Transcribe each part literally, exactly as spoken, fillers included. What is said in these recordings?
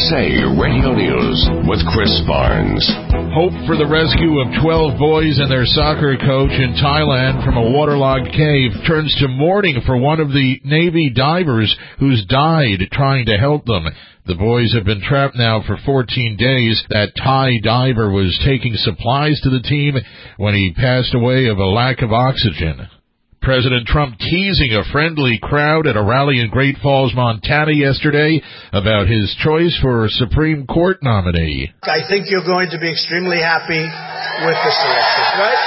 S A Radio News with Chris Barnes. Hope for the rescue of twelve boys and their soccer coach in Thailand from a waterlogged cave turns to mourning for one of the Navy divers who's died trying to help them. The boys have been trapped now for fourteen days. That Thai diver was taking supplies to the team when he passed away of a lack of oxygen. President Trump teasing a friendly crowd at a rally in Great Falls, Montana yesterday about his choice for a Supreme Court nominee. I think you're going to be extremely happy with the selection, right?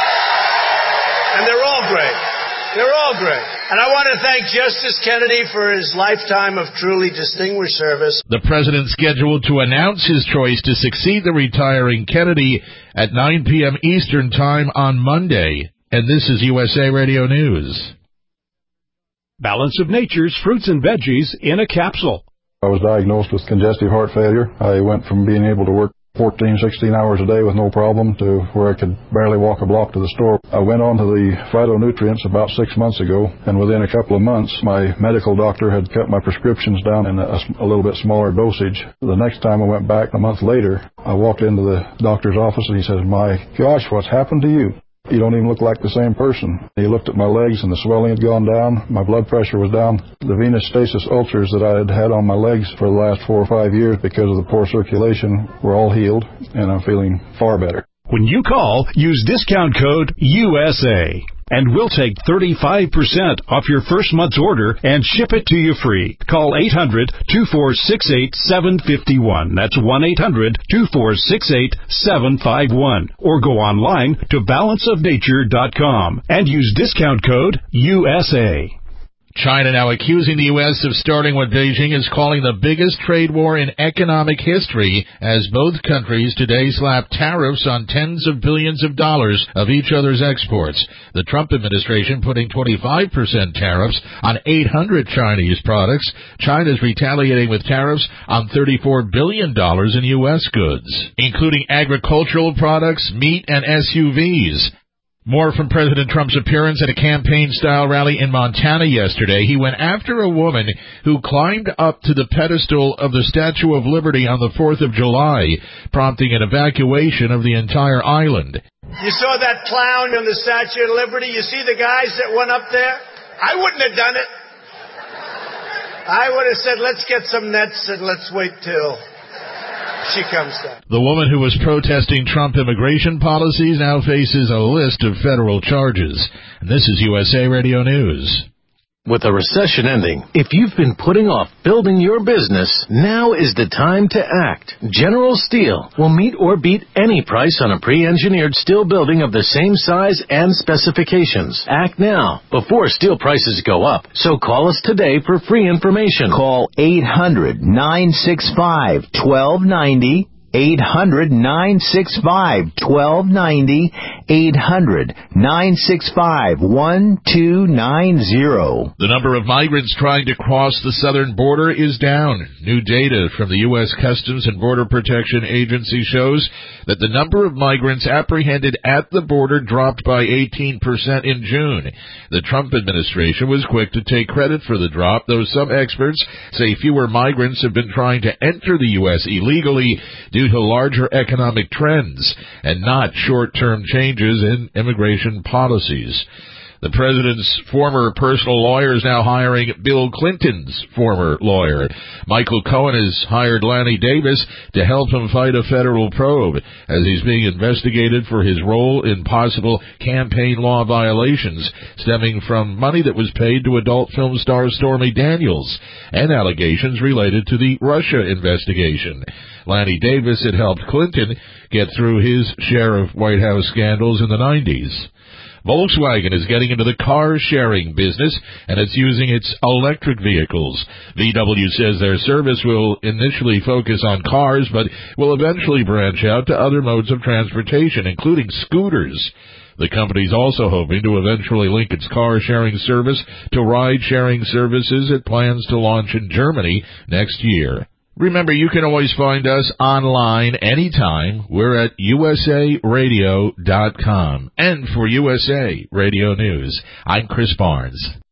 And they're all great. They're all great. And I want to thank Justice Kennedy for his lifetime of truly distinguished service. The president scheduled to announce his choice to succeed the retiring Kennedy at nine p.m. Eastern Time on Monday. And this is U S A Radio News. Balance of Nature's fruits and veggies in a capsule. I was diagnosed with congestive heart failure. I went from being able to work fourteen, sixteen hours a day with no problem to where I could barely walk a block to the store. I went on to the phytonutrients about six months ago, and within a couple of months, my medical doctor had cut my prescriptions down in a, a little bit smaller dosage. The next time I went back, a month later, I walked into the doctor's office and he says, "My gosh, what's happened to you? You don't even look like the same person." He looked at my legs and the swelling had gone down. My blood pressure was down. The venous stasis ulcers that I had had on my legs for the last four or five years because of the poor circulation were all healed, and I'm feeling far better. When you call, use discount code U S A, and we'll take thirty-five percent off your first month's order and ship it to you free. Call eight hundred, two four six eight, seven five one. That's one eight hundred, two four six eight, seven five one. Or go online to balance of nature dot com and use discount code U S A. China now accusing the U S of starting what Beijing is calling the biggest trade war in economic history, as both countries today slap tariffs on tens of billions of dollars of each other's exports. The Trump administration putting twenty-five percent tariffs on eight hundred Chinese products. China's retaliating with tariffs on thirty-four billion dollars in U S goods, including agricultural products, meat, and S U Vs. More from President Trump's appearance at a campaign-style rally in Montana yesterday. He went after a woman who climbed up to the pedestal of the Statue of Liberty on the fourth of July, prompting an evacuation of the entire island. You saw that clown on the Statue of Liberty? You see the guys that went up there? I wouldn't have done it. I would have said, let's get some nets and let's wait till she comes down. The woman who was protesting Trump immigration policies now faces a list of federal charges. And this is U S A Radio News. With the recession ending, if you've been putting off building your business, now is the time to act. General Steel will meet or beat any price on a pre-engineered steel building of the same size and specifications. Act now, before steel prices go up. So call us today for free information. Call eight hundred, nine six five, one two nine zero. eight hundred, nine six five, one two nine zero. eight hundred, nine six five, one two nine zero. The number of migrants trying to cross the southern border is down. New data from the U S Customs and Border Protection Agency shows that the number of migrants apprehended at the border dropped by eighteen percent in June. The Trump administration was quick to take credit for the drop, though some experts say fewer migrants have been trying to enter the U S illegally due to larger economic trends and not short-term changes in immigration policies. The president's former personal lawyer is now hiring Bill Clinton's former lawyer. Michael Cohen has hired Lanny Davis to help him fight a federal probe as he's being investigated for his role in possible campaign law violations stemming from money that was paid to adult film star Stormy Daniels and allegations related to the Russia investigation. Lanny Davis had helped Clinton get through his share of White House scandals in the nineties. Volkswagen is getting into the car-sharing business, and it's using its electric vehicles. V W says their service will initially focus on cars, but will eventually branch out to other modes of transportation, including scooters. The company's also hoping to eventually link its car-sharing service to ride-sharing services it plans to launch in Germany next year. Remember, you can always find us online anytime. We're at U S A radio dot com. And for U S A Radio News, I'm Chris Barnes.